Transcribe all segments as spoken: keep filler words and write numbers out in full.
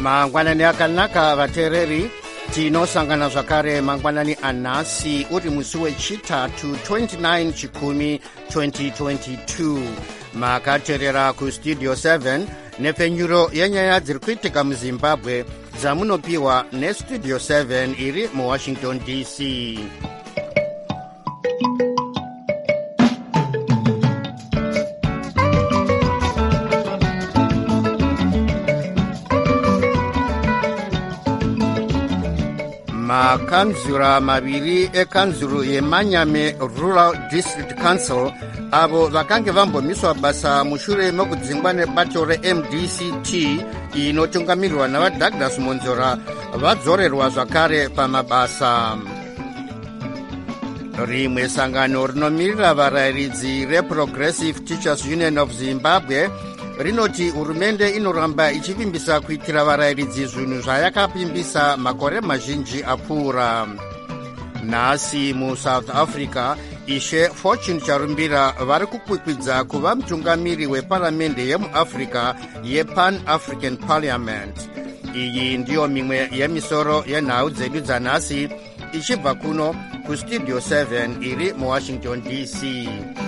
mangwanani akanaka vateereri, tinosangana zvakare mangwanani anhasi uri musi wechitatu twenty-nine chikumi twenty twenty-two. makateerera kustudio seven nepfenyuro yenyaya dziri kuitika muzimbabwe dzamunopiwa nestudio seven iri muwashington D C. makanzura maviri ekanzuru yemanyame Rural District Council avo vakange vambomiswa basa mushure mekudzingwa nebato re-M D C T inotungamirwa navaDouglas Monzora vadzorerwa zvakare pamabasa. rimwe sangano rinomirira varayiridzi reProgressive Teachers Union of Zimbabwe rinoti hurumende inoramba ichivimbisa kuitira varayiridzi zvinhu zvayakapimbisa makore mazhinji apfuura. nhasi muSouth Africa ishe Fortune Charumbira vari kukwikwidza kuva mutungamiri weparamende yemuafrica yePan-African Parliament. iyi ndiyo mimwe yemisoro yenhau dzedu dzanhasi ichibva kuno kustudio seven iri muwashington D C.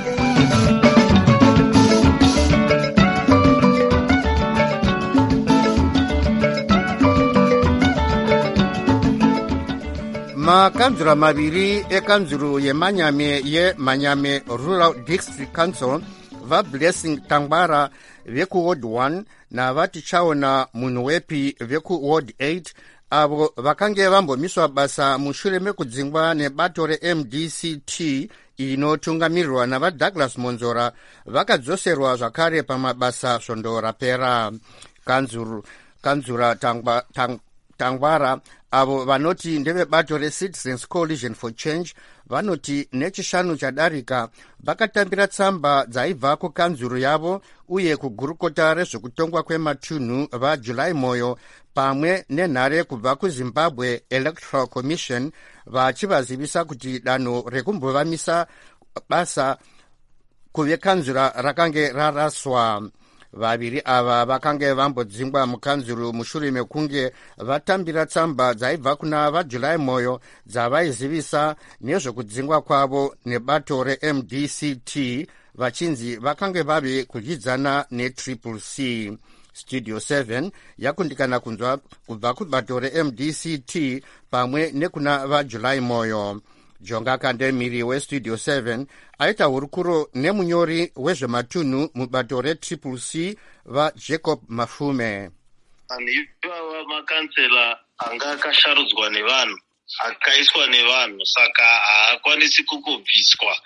makanzura maviri ekanzuru yemanyame yemanyame Rural District Council vaBlessing Tangwara veku Ward one navatichaona munhu wepi veku Ward eight avo vakange vambomiswa basa mushure mekudzingwa nebato re-M D C T inotungamirirwa navaDouglas Monzora vakadzoserwa zvakare pamabasa svondo rapera. kanzuru kanzura tangwa, tang, Tangwara avo vanoti ndevebato reCitizens Coalition for Change vanoti nechishanu chadarika vakatambira tsamba dzaibva kukanzuru yavo uye kugurukota rezvekutongwa kwematunhu vaJuly Moyo pamwe nenhare kubva kuZimbabwe Electoral Commission vachivazivisa kuti danho rekumbovamisa basa kuve kanzura rakange raraswa. vaviri ava vakange vambodzingwa mukanzuru mushure mekunge vatambira tsamba dzaibva kuna vaJuly Moyo dzavaizivisa nezvekudzingwa kwavo nebato re-M D C T vachinzi vakange vave kudyidzana netriple C. studio seven yakundikana kunzwa kubva kubato re-M D C T pamwe nekuna vaJuly Moyo. jonga kandemiri westudio seven aita hurukuro nemunyori wezvematunhu mubato retriple C vaJacob Mafume. vanhu ivava makansela anga akasharudzwa nevanhu akaiswa nevanhu saka haakwanisi kukubviswa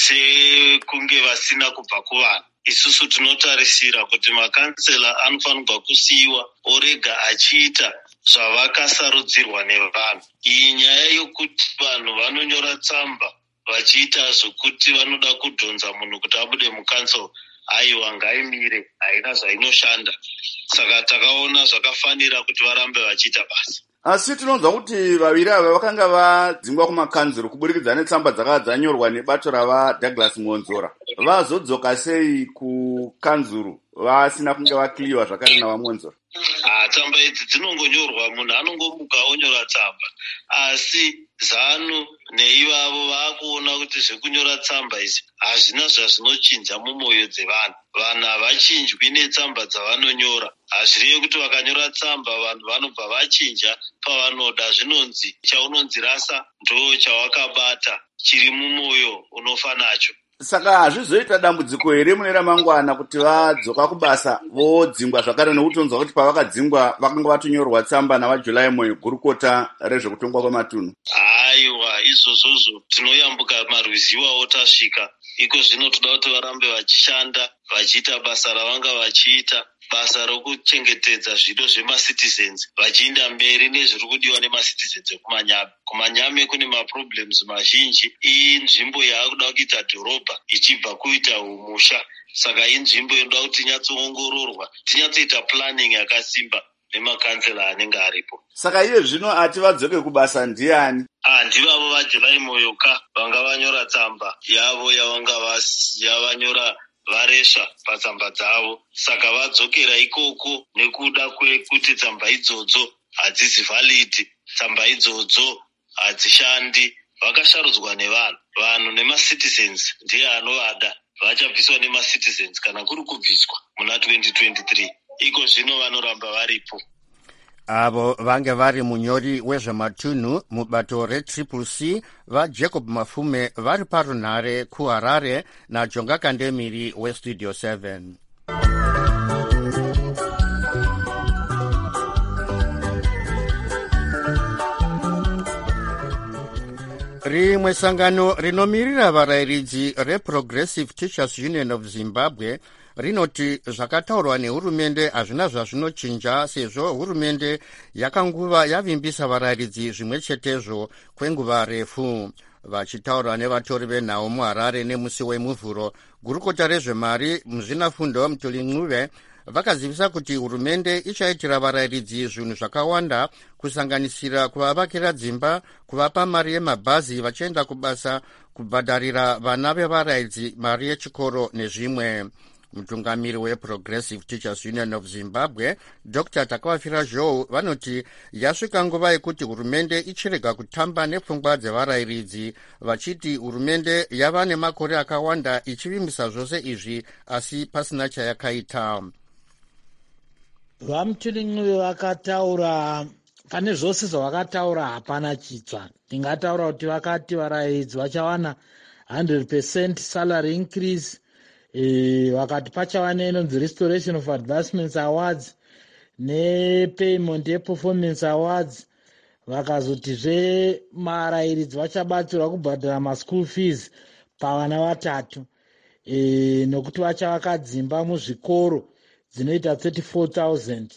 sekunge vasina kubva kuvanhu. isusu tinotarisira kuti makansela anofanirwa kusiyiwa orega achiita zvavakasarudzirwa nevanhu. iyi nyaya yokuti vanhu vanonyora tsamba vachiita zvokuti vanoda kudhonza munhu kuti abude mukansel, aiwa ngaimire, haina zvainoshanda. saka takaona zvakafanira kuti varambe vachiita basa. asi tinonzwa kuti vaviri ava vakanga vadzingwa kumakanzuru kuburikidza netsamba dzakanga dzanyorwa nebato ravaDouglas Monzora. vazodzoka sei kukanzuru vasina kunge vakliwa zvakare navamonzora? Ah, tsamba idzi dzinongonyorwa, munhu anongomuka onyora tsamba, asi zanu neivavo vaakuona kuti zvekunyora tsamba idzi hazvina zvazvinochinja mumwoyo dzevanhu. vanhu havachinjwi netsamba dzavanonyora. hazvirevi kuti vakanyora tsamba vanhu vanobva vachinja pavanoda. zvinonzi chaunonzi rasa ndo chawakabata, chiri mumwoyo unofa nacho. saka hazvizoita dambudziko here mune ramangwana kuti vadzoka kubasa vodzingwa zvakare, nekuti unzwa kuti pavakadzingwa vakanga vatonyorwa tsamba navaJuly Moyo gurukota rezvekutongwa kwematunhu? aiwa izvozvozvo tinoyambuka marwiziwawo tasvika iko. zvino toda kuti varambe vachishanda vachiita basa ravanga vachiita, basa rokuchengetedza zvido zvemacitizens, vachiinda mberi nezviri kudiwa nemacitizens ekumanyame. kumanyame kune maproblems mazhinji. iyi nzvimbo yaakuda kuita dhorobha ichibva kuita umusha, saka inzvimbo inoda kuti tinyatsoongororwa, tinyatsoita planning yakasimba nemakansela anenge aripo. saka iye zvino ati vadzoke kubasa ndiani? Ah, ndivavo vaJuly Moyo ka vanga vanyora tsamba yavo yavanga yavanyora varesva patsamba dzavo. Saka vadzokera ikoko nekuda kwekuti tsamba idzodzo hadzizi valid, tsamba idzodzo hadzishandi. Vakasharudzwa nevanhu, vanhu nemacitizens ndiye anovada. Vachabviswa nemacitizens kana kuri kubviswa muna twenty twenty-three. Iko zvino vanoramba varipo. Avo vange vari munyori wezvematunhu mubato retriple C vaJacob Mafume vari parunhare kuHarare naJonga Kandemiri weStudio seven. Rimwe sangano rinomirira varayiridzi reProgressive Teachers Union of Zimbabwe rinoti zvakataurwa nehurumende hazvina zvazvinochinja sezvo hurumende yakanguva yavimbisa varayiridzi zvimwe chetezvo kwenguva refu. Vachitaura nevatori venhau muHarare nemusi wemuvhuro, gurukota rezvemari muzvinafundo Mtuli Ncube vakazivisa kuti hurumende ichaitira varayiridzi zvinhu zvakawanda kusanganisira kuvavakira dzimba, kuvapa mari yemabhazi vachienda kubasa, kubhadharira vana vevarayiridzi mari yechikoro nezvimwe. Mutungamiri weProgressive Teachers Union of Zimbabwe Doctor Takawafira Joe vanoti yasvika nguva yekuti hurumende ichirega kutamba nepfungwa dzevarayiridzi, vachiti hurumende yava nemakore akawanda ichivimbisa zvose izvi asi pasina chayakaita. Vamtuli Ncube vakataura pane zvose zvavakataura hapana chitsva. Ndingataura kuti vakati varayiridzi vachawana one hundred percent salary increase. E, vakati pachava neinonzi restoration of advancements awards nepayment yeperformance awards. Vakazotizve marayiridzi vachabatsirwa kubhadhara maschool fees pavana vatatu, e, nokuti vachavaka dzimba muzvikoro dzinoita thirty-four thousand.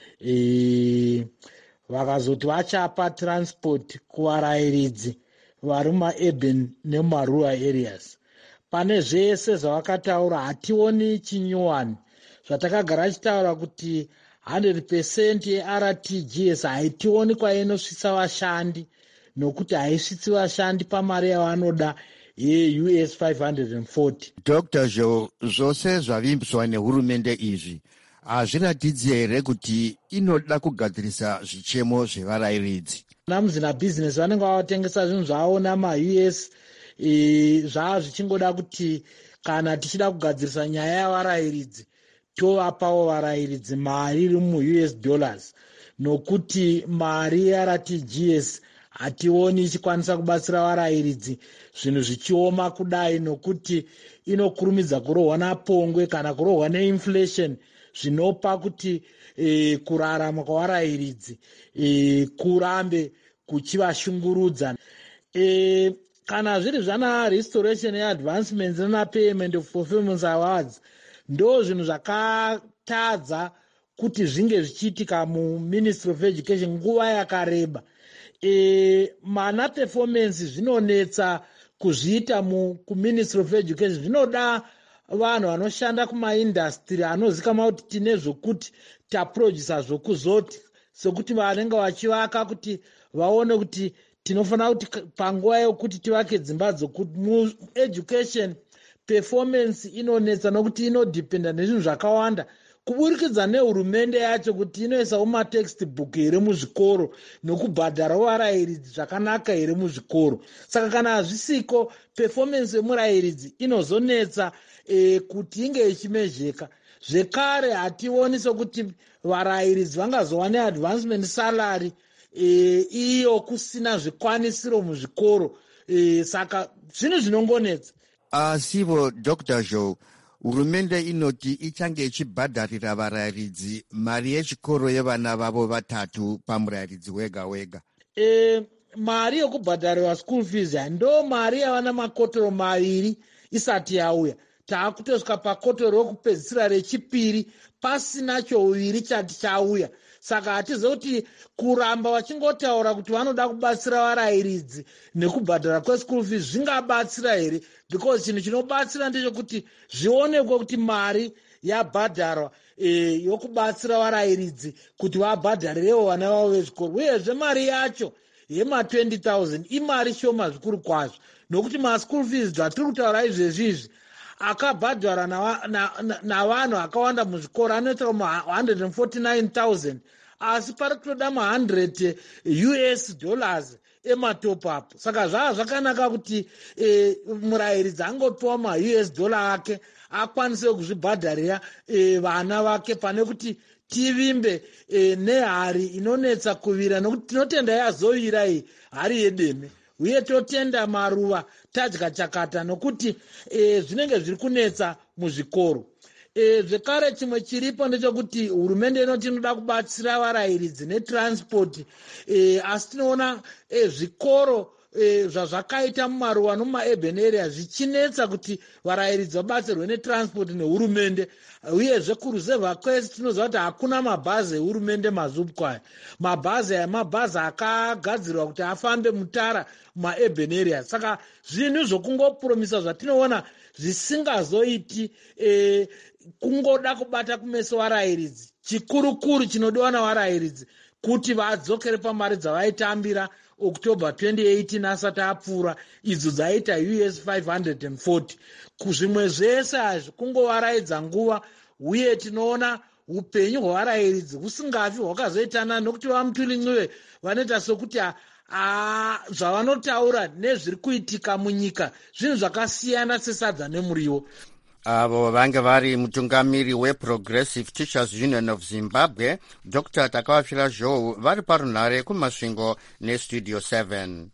E, vakazoti vachapa transport kuvarayiridzi vari mumaurban nemumarural areas. Pane zvese zvavakataura hationi chinyuwani. Zvatakagara chitaura kuti one hundred percent yeR T G S haitioni kwainosvitsa vashandi, nokuti haisvitsi vashandi pamari yavanoda yeU S five hundred forty. Doctor Joe, zvose zvavimbiswa nehurumende izvi hazviratidzi here kuti inoda kugadzirisa zvichemo zvevarayiridzi? Namuzina business vanenge vavatengesa zvinhu zvavo namaU S. E, zvava zvichingoda kuti kana tichida kugadzirisa nyaya yavarayiridzi tovapawo varayiridzi mari iri muU S dollars, nokuti mari yeR T G S hationi ichikwanisa kubatsira varayiridzi zvinhu zvichioma kudai, nokuti inokurumidza kurohwa napongwe kana kurohwa neinflation, zvinopa kuti e, kurarama kwavarayiridzi e, kurambe kuchivashungurudza. E, kana zviri zvana restoration yeadvancements nenapayment of performance awards ndo zvinhu zvakatadza kuti zvinge zvichiitika muMinistry of Education nguva yakareba. E, mana performance zvinonetsa kuzviita kuMinistry of Education. Zvinoda vanhu vanoshanda kumaindastry anozikama kuti tine zvokuti taprodusa zvokuzoti, sekuti vanenge vachivaka kuti vaone kuti tinofanira kuti panguva yokuti tivake dzimba dzokuti mueducation performance inonetsa, nokuti inodhipenda nezvinhu zvakawanda kuburikidza nehurumende yacho kuti inoisawo matextbook here muzvikoro nokubhadharawo varayiridzi zvakanaka here muzvikoro. Saka kana hazvisiko performance yemurayiridzi inozonetsa e, kuti inge ichimezheka. Zvekare hationi sokuti varayiridzi vangazowa neadvancement salary e, iyo kusina zvikwanisiro muzvikoro. E, saka zvinhu zvinongonetsa. Asivo Doctor Joe, hurumende inoti ichange ichibhadharira varayiridzi mari yechikoro yevana vavo vatatu pamurayiridzi wega wega. E, mari yokubhadharirwa school fees ndo mari yavana makotoro maviri isati yauya. Taakutosvika pakotoro rokupedzisira rechipiri pasina chouviri chati chauya. Saka hatizivi kuti kuramba vachingotaura kuti vanoda kubatsira varayiridzi nekubhadhara kweschool fees zvingabatsira here, because chinhu chinobatsira ndechekuti zvionekwe kuti mari yabhadharwa e, yokubatsira varayiridzi kuti vabhadharirewo vana vavo vezvikoro. Uyezve mari yacho yema twenty thousand imari shoma zvikuru kwazvo, nokuti maschool fees zvatiri kutaura izvezvi izvi akabhadhara navanhu akawanda muzvikoro anoita ma one hundred forty-nine thousand, asi pari kutoda ma one hundred U S dollars ematop up. Saka zvava zvakanaka kuti e, murayiridzi angopiwa ma U S dollar ake akwanise kuzvibhadharira e, vana vake, pane kuti tivimbe e, nehari inonetsa kuvira, nokuti tinotenda yazovira iyi hari yedeme, uye totenda maruva tadya chakata, nokuti e, zvinenge zviri kunetsa muzvikoro. E, zvekare chimwe chiripo ndechekuti hurumende inoti inoda kubatsira varayiridzi netransport, e, asi tinoona e, zvikoro e, zvazvakaita mumaruva nomumaurban area zvichinetsa kuti varayiridzi vabatsirwe netransport nehurumende. Uyezve kureserve quest tinoziva kuti hakuna mabhazi ehurumende mazupkwaya. Mabhazi aya mabhazi akagadzirwa kuti afambe mutara mumaurban area. Saka zvinhu zvokungopromisa zvatinoona zvisingazoiti e, kungoda kubata kumeso varayiridzi. Chikurukuru chinodiwa navarayiridzi kuti vadzokere pamari dzavaitambira October twenty eighteen asati apfuura, idzo dzaita U S five hundred forty. Kuzvimwe zvese azvi kungovaraidza nguva, uye tinoona upenyu hwevarayiridzi husingafi hwakazoitana, nokuti vamutulin'iwe vanoita sokuti zvavanotaura nezviri kuitika munyika zvinhu zvakasiyana sesadza nemuriwo. avo vange vari mutungamiri weProgressive Teachers Union of Zimbabwe, Doctor Takawafira Zhou, vari parunhare kumasvingo nestudio seven.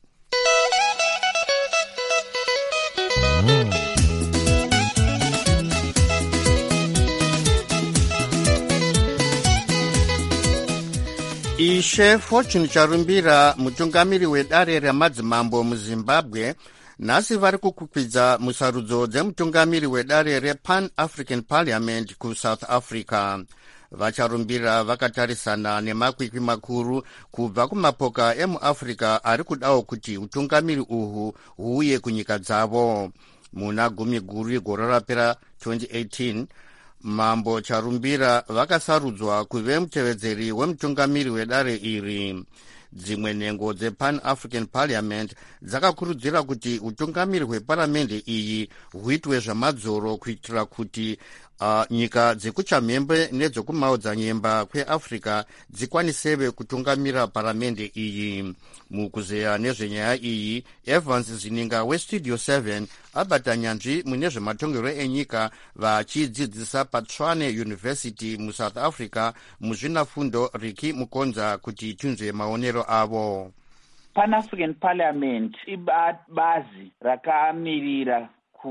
Ishe Fortune Charumbira, mutungamiri wedare ramadzimambo muZimbabwe, nhasi vari kukwikwidzwa musarudzo dzemutungamiri wedare rePan-African Parliament kuSouth Africa. Vacharumbira vakatarisana nemakwikwi makuru kubva kumapoka emuAfrica ari kudawo kuti utungamiri uhu huuye kunyika dzavo. Muna gumi guru gore rapera twenty eighteen, Mambo Charumbira vakasarudzwa kuve mutevedzeri wemutungamiri wedare iri. Dzimwe nhengo dzePan-African Parliament dzakakurudzira kuti utungamiri hweparamende iyi huitwe zvamadzoro kuitira kuti uh, nyika dzekuchamhembe nedzokumaodzanyemba kweAfrica dzikwanisewe kutungamira paramende iyi. Mukuzeya nezvenyaya iyi, Evans Zininga weStudio seven abata nyanzvi mune zvematongero enyika vachidzidzisa paTshwane University muSouth Africa muzvinafundo Riki Mukonza kuti tunzwe maonero avo. Pan-African Parliament ibazi rakamirira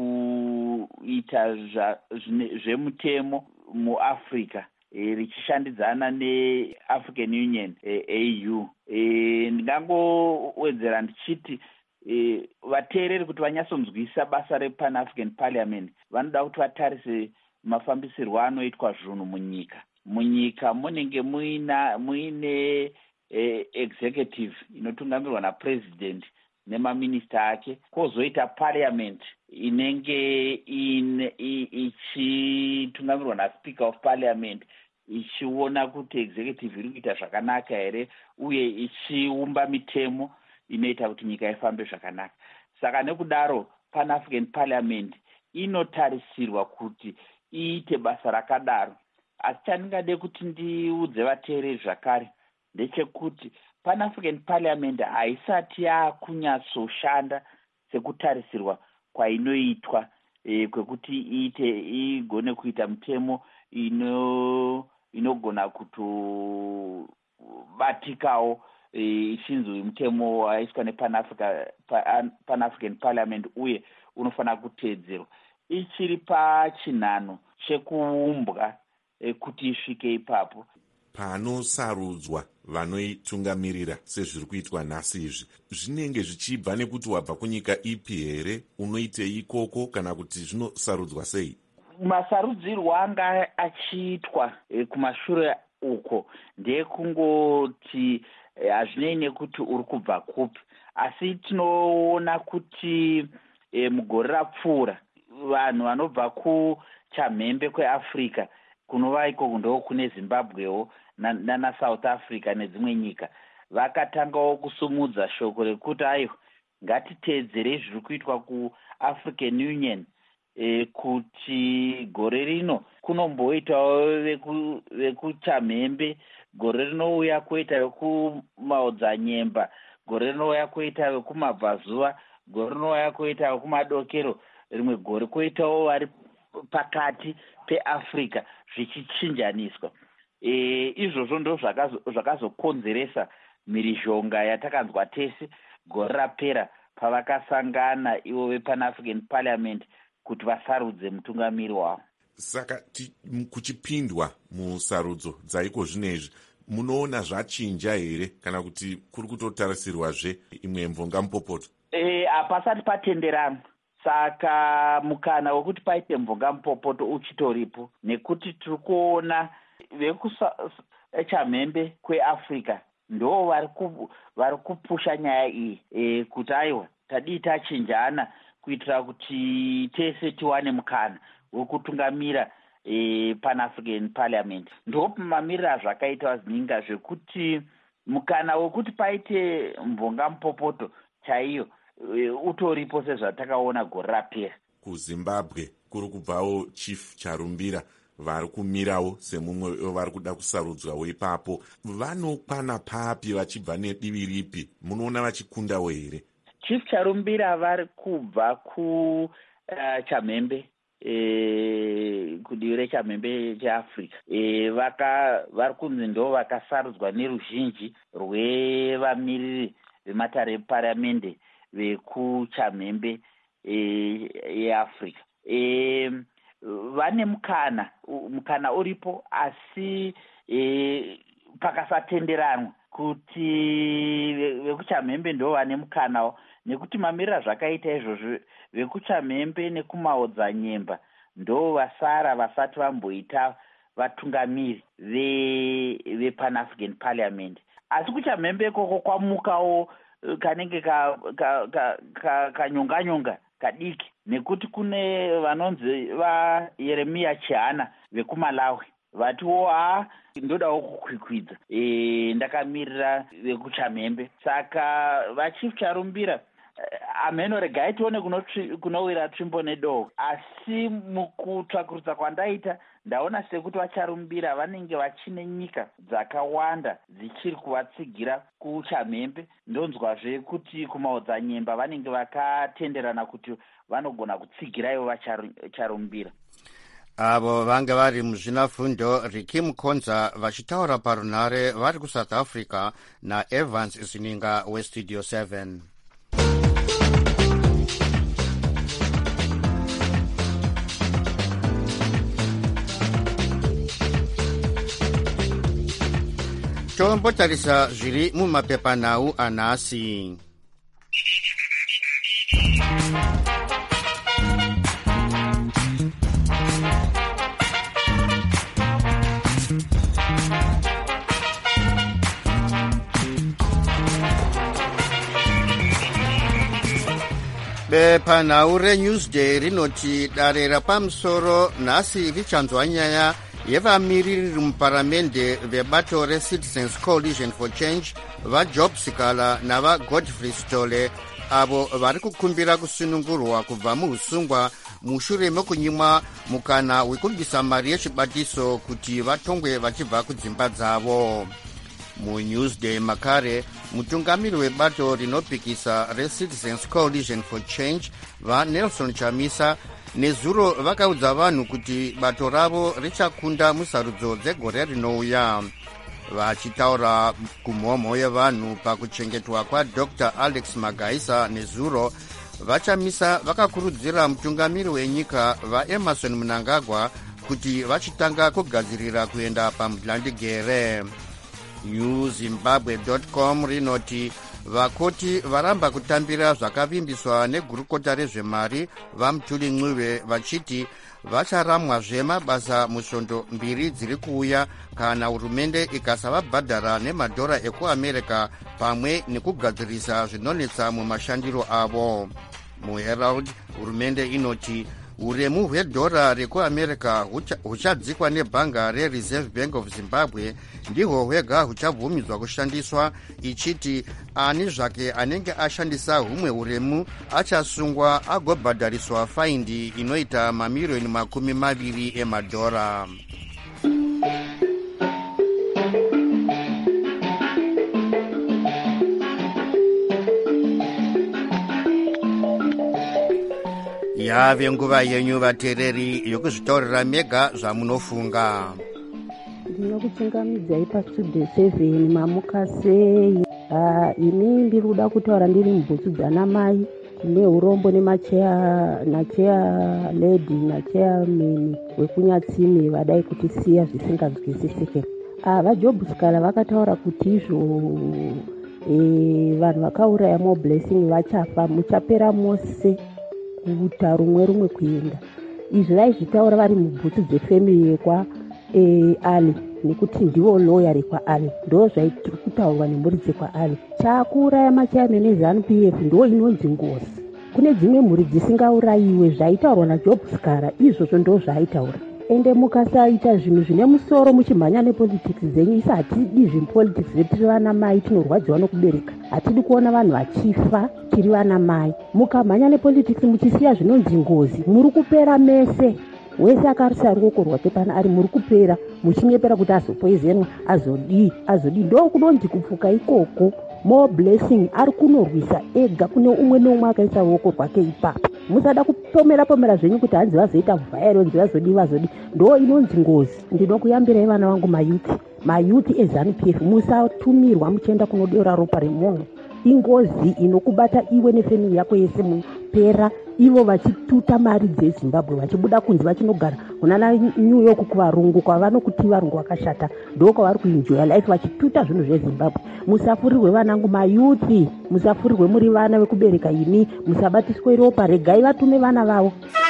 kuita zvemutemo muAfrica richishandidzana neAfrican Union A U. Ndingangowedzera ndichiti vateereri kuti vanyatsonzwisa basa rePan-African Parliament vanoda kuti vatarise mafambisirwo anoitwa zvinhu munyika. Munyika munenge muina muine eh, executive inotungamirwa napresident nemaminista ake, kozoita parliament inenge ichitungamirwa naspeaker of parliament ichiona kuti executive iri kuita zvakanaka here uye ichiumba mitemo inoita kuti nyika ifambe zvakanaka. Saka nekudaro Pan-African Parliament inotarisirwa kuti iite basa rakadaro. Asi chandingade kuti ndiudze vateereri zvakare ndechekuti Pan-African Parliament haisati yakunyatsoshanda sekutarisirwa kwainoitwa e, kwekuti iite igone kuita mitemo ino inogona kutobatikawo ichinzwi e, mutemo waiswa nePan-Africa Pan-African Parliament uye unofanira kuteedzerwa. Ichiri pachinhano chekuumbwa e, kuti isvike ipapo. Panosarudzwa vanoitungamirira sezviri kuitwa nhasi izvi, zvinenge zvichibva nekuti wabva kunyika ipi here, unoitei ikoko, kana kuti zvinosarudzwa sei? Masarudzirwo anga achiitwa e, kumashure uko ndekungoti hazvinei e, nekuti uri kubva kupi, asi tinoona kuti e, mugore rapfuura vanhu vanobva kuchamhembe kweAfrica kunova iko ndo kune Zimbabwewo na, na South Africa nedzimwe nyika vakatangawo kusumudza shoko rekuti ayo ngatiteedzere zviri kuitwa kuAfrican Union e, kuti gore rino kunomboitawo veku, vekuchamhembe, gore rinouya kuita vekumaodzanyemba, gore rinouya kuita vekumabvazuva, gore rinouya kuita vekumadokero, rimwe gore kuitawo vari pakati peafrica zvichichinjaniswa. E, izvozvo ndo zvakazokonzeresa mhirizhonga yatakanzwa tese gore rapera pavakasangana ivo vepan-African Parliament kuti vasarudze mutungamiri wavo. Saka kuchipindwa musarudzo dzaiko zvinezvi, munoona zvachinja here kana kuti kuri kutotarisirwazve imwe mvonga mupopoto? E, hapasati patenderanwa, saka mukana wekuti paite mvonga mupopoto uchitoripo, nekuti tiri kuona vekuchamhembe kweafrica ndo vari kupusha nyaya iyi e, kuti aiwa tadii tachinjana kuitira kuti tese tiwane mukana wekutungamira e, pan-African Parliament. Ndo mamiriro azvakaita zininga zvekuti mukana wekuti paite mvonga mupopoto chaiyo e, utoripo sezvatakaona gore rapera. KuZimbabwe kuri kubvawo Chief Charumbira vari kumirawo semumwe vari kuda kusarudzwawo ipapo. Vanokwana papi vachibva nedivi ripi? Munoona vachikundawo here? Chief Charumbira vari kubva ku uh, chamhembe e, kudivi rechamhembe cheafrica. E, vaka vari kunzi ndo vakasarudzwa neruzhinji rwevamiriri vematare eparamende vekuchamhembe e, yeafrica. E, vane mukana mukana uripo, asi e, pakasatenderanwa kuti vekuchamhembe ndo vane mukanawo, nekuti mamirira zvakaita izvozvo vekuchamhembe nekumaodzanyemba ndo vasara vasati vamboita vatungamiri vepan-African Parliament. Asi kuchamhembe ikoko kwamukawo kanenge kanyonganyonga ka, ka, ka kadiki, nekuti kune vanonzi vaYeremia Chihana vekumalawi vatiwo ha ndodawo kukwikwidza e, ndakamirira vekuchamhembe. Saka vachief Charumbira ameno regai tione kunowira tsvimbo nedoo, asi mukutsvakurudza kwandaita ndaona sekuti vaCharumbira vanenge vachine nyika dzakawanda dzichiri kuvatsigira kuchamhembe. Ndonzwazve kuti kumaodzanyemba vanenge vakatenderana kuti vanogona kutsigira ivo vaCharumbira. Avo vanga vari muzvinafundo Riki Mukonza vachitaura parunhare vari kuSouth Africa naEvans Zininga weStudio seven. Tombotarisa zviri mumapepanhau anhasi. Bepanhau reNewsday rinoti dare rapamusoro nhasi richanzwa nyaya yevamiriri muparamende vebato reCitizens Coalition for Change vaJob Sikala navaGodfrey Sitole avo vari kukumbira kusunungurwa kubva muusungwa mushure mekunyimwa mukana wekubvisa mari yechibatiso kuti vatongwe vachibva kudzimba dzavo. MuNewsday makare mutungamiri webato rinopikisa reCitizens Coalition for Change vaNelson Chamisa nezuro vakaudza vanhu kuti bato ravo richakunda musarudzo dzegore rinouya. Vachitaura kumhomho yevanhu pakuchengetwa kwaDr Alex Magaisa nezuro, vaChamisa vakakurudzira mutungamiri wenyika vaEmerson Mnangagwa kuti vachitanga kugadzirira kuenda pamudhlandigere. new zimbabwe dot com rinoti vakoti varamba kutambira zvakavimbiswa negurukota rezvemari vaMutuli Ncube vachiti vacharamwazve mabasa musvondo mbiri dziri kuuya kana hurumende ikasavabhadhara nemadhora ekuamerica pamwe nekugadzirisa zvinonetsa mumashandiro avo. MuHerald hurumende inoti uremu hwedhora rekuamerica huchadzikwa nebhanga rereserve bank of zimbabwe ndihwo hwega huchabvumidzwa kushandiswa, ichiti ani zvake anenge ashandisa humwe uremu achasungwa agobhadhariswa faindi inoita mamiriyoni makumi maviri emadhora. yave nguva yenyu vateereri yokuzvitaurira mega zvamunofunga. ndinokuchingamidzai pastudio seven mamuka sei? Uh, ini ndiri kuda kutaura ndiri mubhutsu dzanamai. Tine urombo nemacheya nacheya lady nacheyamen wekunyatsime vadai kutisiya zvisinganzwisisike. Uh, vajobhuskala vakataura kuti izvo e, vanhu vakauraya moblessing vachafa, muchapera mose kuuta rumwe rumwe kuenda. Izvi vaizvitaura vari mubhutsu dzefemili yekwa e, ali nekuti ndivo loya rekwa ali, ndo zvaitiri kutaurwa nemhuri dzekwa ali. Chakuuraya machairman eZANU P F ndo inonzi ngozi. Kune dzimwe mhuri dzisingaurayiwe zvaitaurwa naJobskara, izvozvo ndo zvaaitaura. Ende mukasaita zvinhu zvine musoro muchimhanya nepolitics dzenyu, isa hatidi zvepolitics tiri vana mai tinorwadziwa nokubereka. Hatidi kuona vanhu vachifa tiri vana mai. Mukamhanya nepolitics muchisiya zvinonzi ngozi, muri kupera mese. Wese akarisa ruoko rwake pana ari muri kupera, muchinyepera kuti azopoizenwa, azodii azodii. Ndo kunonzi kupfuka ikoko. More blessing ari kunorwisa ega, kune umwe neumwe akaisa ruoko rwake ipapo. Musada kupomera pomera zvenyu kuti hanzi vazoita violence vazodii vazodii. Ndo inonzi ngozi. Ndinokuyambirai vana vangu mayuthi mayuthi eZANU P F, musatumirwa muchienda kunodora ropa remunhu. Ingozi inokubata iwe nefemili yako yese mupera. Ivo vachituta mari dzeZimbabwe vachibuda kunzi vachinogara kunana New York kuvarungu kwavanokuti varungu vakashata, ndo kwavari kuenjoya life vachituta zvinhu zveZimbabwe. Musafurirwe vanangu mayuthi, musafurirwe muri vana vekubereka ini, musabatiswe ropa, regai vatume vana vavo.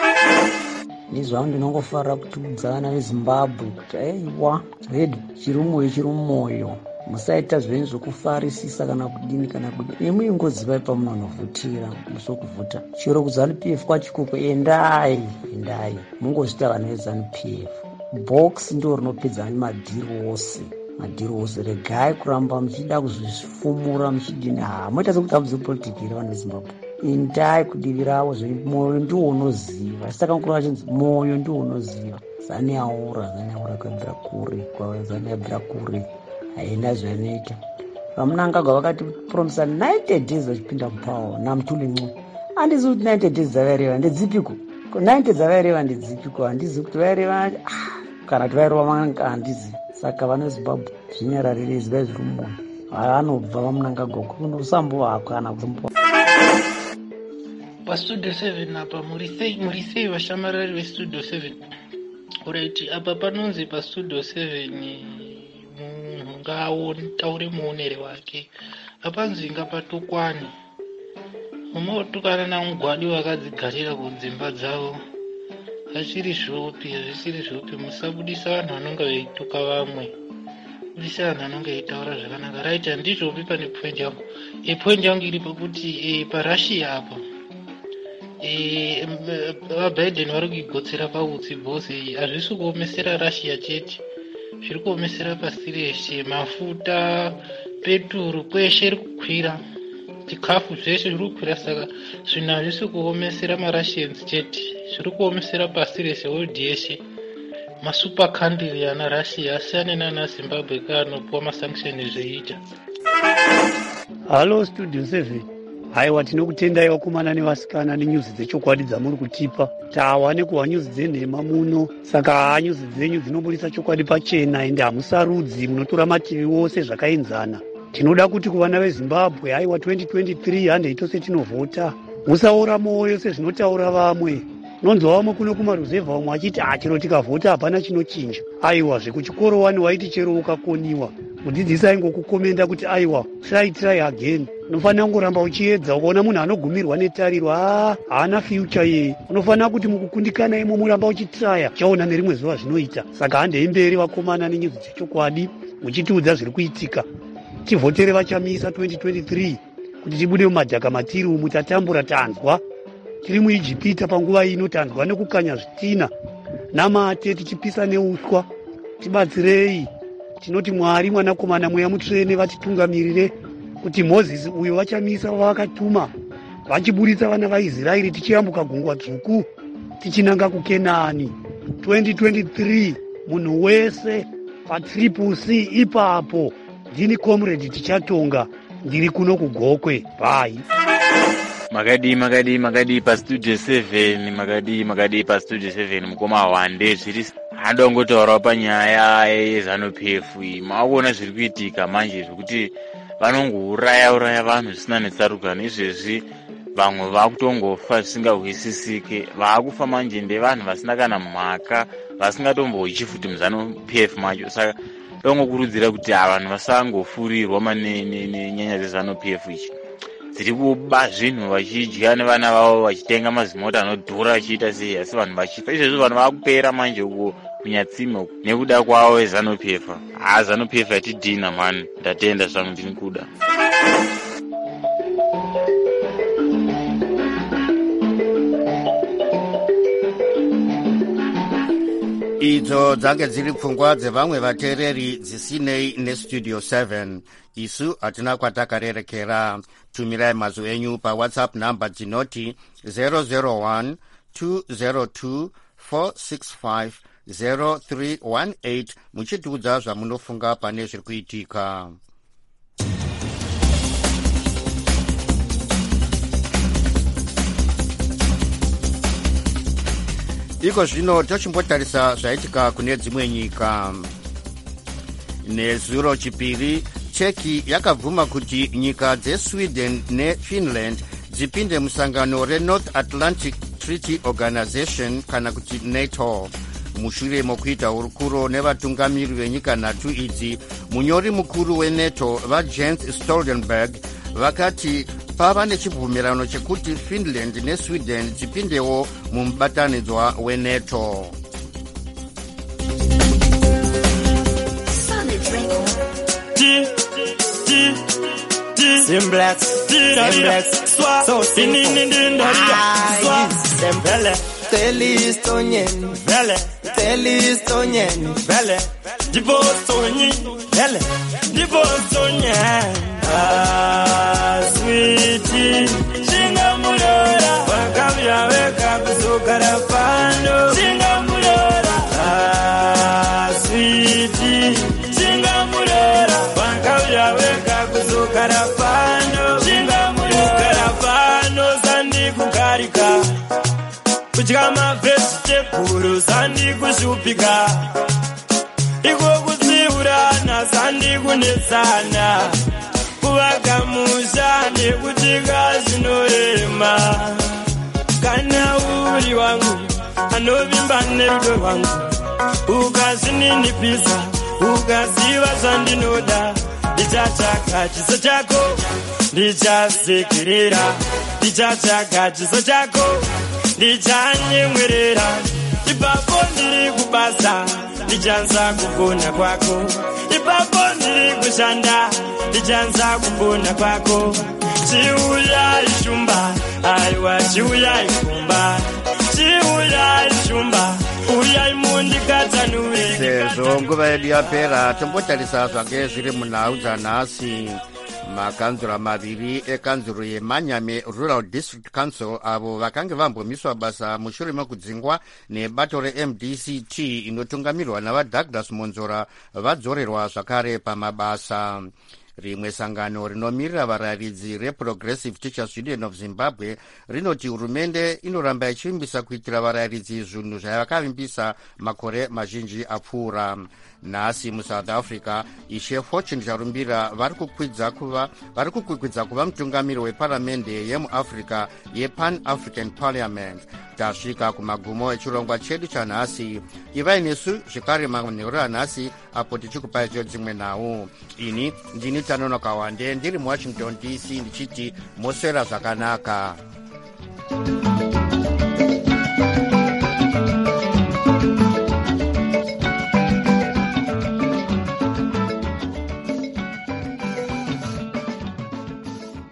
Nizvangu ndinongofarira kutiudza vana veZimbabwe kuti aiwa redu chiri mumwoyo chiri mumwoyo, musaita zvenyu zvokufarisisa kana kudini kana kudini. Nemui ngodzivai pamunonovhutira musokuvhuta. Chiro kuZANU P F kwachikoko, endai endai mungozvita vana veZANU P F. Box ndo rinopedza madhiri ose madhiri ose. Regai kuramba muchida kuzvifumura muchidini. Ha, moita sekuti hamuzopolitikira vanhu veZimbabwe. Endai kudivi ravo, mwoyo ndiwo unoziva. Saka mukuru vachinzi mwoyo ndiwo unoziva. Zani aura zani aura kwabvira kure kwazani yabvira kure haina zvanoita. Vamunangagwa vakati promisa ninety days vachipinda mupawa namutuli ncu. Handizi kuti ninety days dzavaireva ndedzipiko, ninety dzavaireva ndedzipiko, handizi kuti vaireva kana kuti vaireva manga, handizi. Saka vana veZimbabwe zvinyararire zivai zviri mumwoyo. Vanobva vamunangagwa kunosambova kana kusambova. Pastudio seven apa murisei murisei vashamarari vestudio seven. Alright, apa panonzi pastudio seven munhu ngaataure muonere wake. Apanzi ngapatukwane. Mumotukana namugwadi vakadzigarira kudzimba dzavo. Zvachiri zvopi zvisiri zvopi, musabudisa vanhu vanonga veituka vamwe. Budisa vanhu vanonga veitaura zvakanaka. Right, handizvopi pane point yangu. E point yangu iri pakuti e paRussia apa. Eh, vaBiden vari kuigotsera pautsi bhose. Hazvisi kuomesera Russia chete, zviri kuomesera pasi reshe. Mafuta, peturu, kweshe iri kukwira, chikafu zveshe zviri kukwira. Saka zvinhu hazvisi kuomesera maRussians chete, zviri kuomesera pasi reshe, world yeshe. Masuper country ana Russia asiyane nana Zimbabwe kanopuwa masanction zveita. Halo Studio seven. Haiwa, tinokutendai vakomana nevasikana nenyuzi dzechokwadi dzamuri kutipa. Tawa nekuhwa nyuzi dzenhema muno, saka nyuzi dzenyu dzinobudisa chokwadi pachena ende hamusarudzi, munotora mativi wose zvakaenzana. Tinoda kuti kuvana veZimbabwe, haiwa twenty twenty-three handei tose tinovhota. Musaora moyo sezvinotaura vamwe. Nonzwa vamwe kuno kumaruzevha vamwe achiti ah, chero tikavhota hapana chinochinja. Aiwa, zvekuchikoro wani waiti chero ukakoniwa, mudzidzisi aingokukomenda kuti aiwa try try again. Unofanira kungoramba uchiedza, ukaona munhu anogumirwa netariro ah haana future ye. Unofanira kuti mukukundikana imo muramba uchitraya, chaona nerimwe zuva zvinoita. Saka handei mberi vakomana nenyuzi dzechokwadi muchitiudza zviri kuitika. Tivhotere vachamisa twenty twenty-three kuti tibude mumadhaka matiri umu, tatambura tanzwa. tiri muijipita panguva ino tanzwa nekukanya zvitina namate tichipisa neuswa. Tibatsirei, tinoti Mwari Mwanakomana Mweya Mutsvene vatitungamirire kuti Mozisi uyo vachamisa vavakatuma vachiburitsa vana vaIsraeri tichiyambuka gungwa dzvuku tichinanga kuKenani twenty twenty-three. Munhu wese patriple C ipapo. Ndini comrade tichatonga, ndiri kuno kuGokwe. Bye. Makadi makadi makadi pa studio seven, makadi makadi pa studio seven mukoma wande zviri adongotaura panyaya yeZANU-P F iyi. Maona zviri kuitika manje zvekuti vanongouraya uraya vanhu zvisina netsarukano. Izvezvi vamwe vakutongofa zvisingahwisisike. Vaakufa manje ndevanhu vasina kana mhaka, vasingatomboichi futi muZANU-P F macho. Saka dongokurudzira kuti vanhu vasangofurirwa manene nenyaya dzeZANU-P F ichi. Dziri kuba zvinhu vachidya nevana vavo, vachitenga mazimota anodhura vachiita sei, asi vanhu vachifa. Izvezvi vanhu vakupera manje uko kunyatsime nekuda kwavo eZANU-P F. Ah, ZANU-P F yatidhina mani, ndatenda zvangu ndini kuda. Idzo dzange dziri pfungwa dzevamwe vateereri dzisinei nestudio seven. Isu hatina kwatakarerekera. Tumirai mazwi enyu pa WhatsApp namba dzinoti zero zero one two zero two four six five zero three one eight muchitiudza zvamunofunga pane zviri kuitika. Iko zvino tochimbotarisa zvaitika kune dzimwe nyika. Nezuro chipiri, Cheki yakabvuma kuti nyika dzeSweden neFinland dzipinde musangano reNorth Atlantic Treaty Organization kana kuti NATO. Mushure mokuita hurukuro nevatungamiri venyika nhatu idzi, munyori mukuru weNATO vaJens Stoltenberg vakati pava nechibvumirano chekuti Finland neSweden dzipindewo mumubatanidzwa weNATO. Simblets, Simblets, so simple. Ah, Simble, Telistonyen, Vele, Telistonyen, Vele, Divostonyen, Vele, Divostonyen. Ah, sweetie, Singamurora, Wakavia, Weka, Sukarafano, Singamurora. Ah, sweetie, Singamurora, Wakavia, Weka, Sukarafano, Singamurora, Sandi Kukarika, Kuchama vegetable, Sandi Kushupika, Iko Kuziurana, Sandi Kunesana. Wakamusha nekutika zvinorema kana uri wangu anovimba nerudo rwangu ukazvininipisa ukaziva zvandinoda ndichatsvaka chiso chako ndichasekerera ndichatsvaka chiso chako ndichanyemwerera ipapo ndiri kubasa ndichanza kugona kwako ipapo ndiri kushanda ndichanza kupona kwako chiuya ishumba aiwa chiuya ikumba chiuya ishumba uya imundikatsanure sezvo nguva yedu yapera tombotarisa zvake zviri munhau dzanhasi. Makanzura maviri ekanzuro yeManyame Rural District Council avo vakange vambomiswa basa mushure mekudzingwa nebato reM D C T inotungamirwa navaDouglas Monzora vadzorerwa zvakare pamabasa. Rimwe sangano rinomirira varayiridzi reProgressive Teachers Union of Zimbabwe rinoti hurumende inoramba ichivimbisa kuitira varayiridzi zvinhu zvayakavimbisa makore mazhinji apfuura. Nhasi muSouth Africa, Ishe Fortune Charumbira vari kukwidza kuva vari kukwikwidza kuva mutungamiri weparamende yemuAfrica yePan-African Parliament. Tasvika kumagumo echirongwa chedu chanhasi. Ivai nesu zvekare manheru anhasi apo tichikupai dzimwe nhau. Ini ndini Tanonoka Wande ndiri muWashington D C ndichiti moswera zvakanaka.